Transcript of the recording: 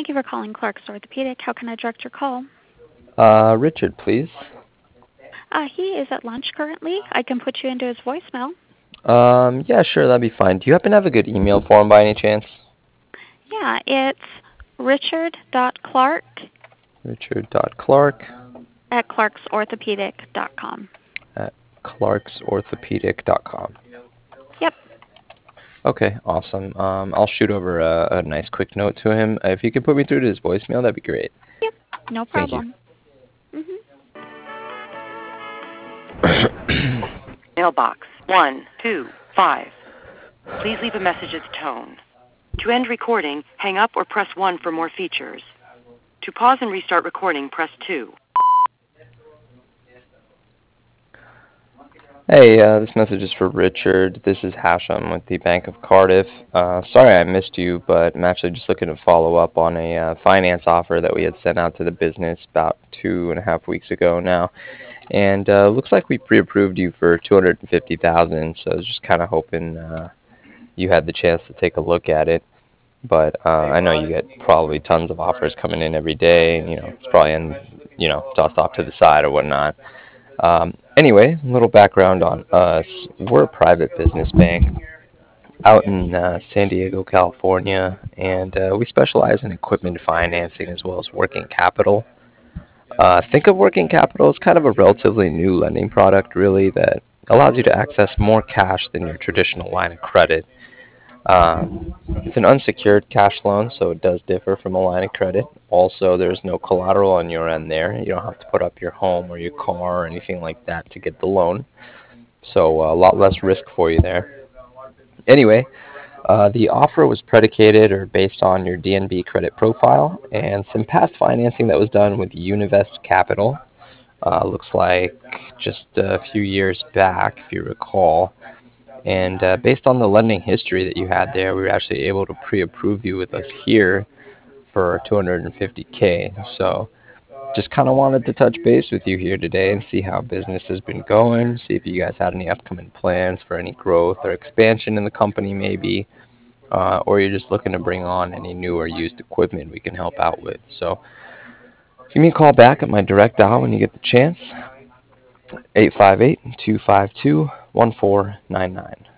Thank you for calling Clark's Orthopedic. How can I direct your call? Richard, please. He is at lunch currently. I can put you into his voicemail. Yeah, sure, that'd be fine. Do you happen to have a good email for him by any chance? Yeah, it's richard.clark Richard.Clark at clarksorthopedic.com. at clarksorthopedic.com. Yep, Okay, awesome. I'll shoot over a nice quick note to him. If you could put me through to his voicemail, that'd be great. yep, no Thank you. problem. Mailbox 125. Please leave a message at the tone. To end recording, hang up or press 1 for more features. To pause and restart recording, press 2. Hey, this message is for Richard. This is Hashem with the Bank of Cardiff. Sorry I missed you, but I'm actually just looking to follow up on a finance offer that we had sent out to the business about 2.5 weeks ago now. And looks like we pre-approved you for $250,000, so I was just kind of hoping you had the chance to take a look at it. But I know you get probably tons of offers coming in every day, and it's probably tossed off to the side or whatnot. Anyway, a little background on us. We're a private business bank out in San Diego, California, and we specialize in equipment financing as well as working capital. Think of working capital as kind of a relatively new lending product, really, that allows you to access more cash than your traditional line of credit. It's an unsecured cash loan, so it does differ from a line of credit. Also, there's no collateral on your end there. You don't have to put up your home or your car or anything like that to get the loan. So a lot less risk for you there. Anyway, the offer was predicated or based on your DNB credit profile and some past financing that was done with Univest Capital. Looks like just a few years back, if you recall. And based on the lending history that you had there, we were actually able to pre-approve you with us here for 250K. So just kind of wanted to touch base with you here today and see how business has been going, see if you guys had any upcoming plans for any growth or expansion in the company maybe, or you're just looking to bring on any new or used equipment we can help out with. So give me a call back at my direct dial when you get the chance, 858-252-1499.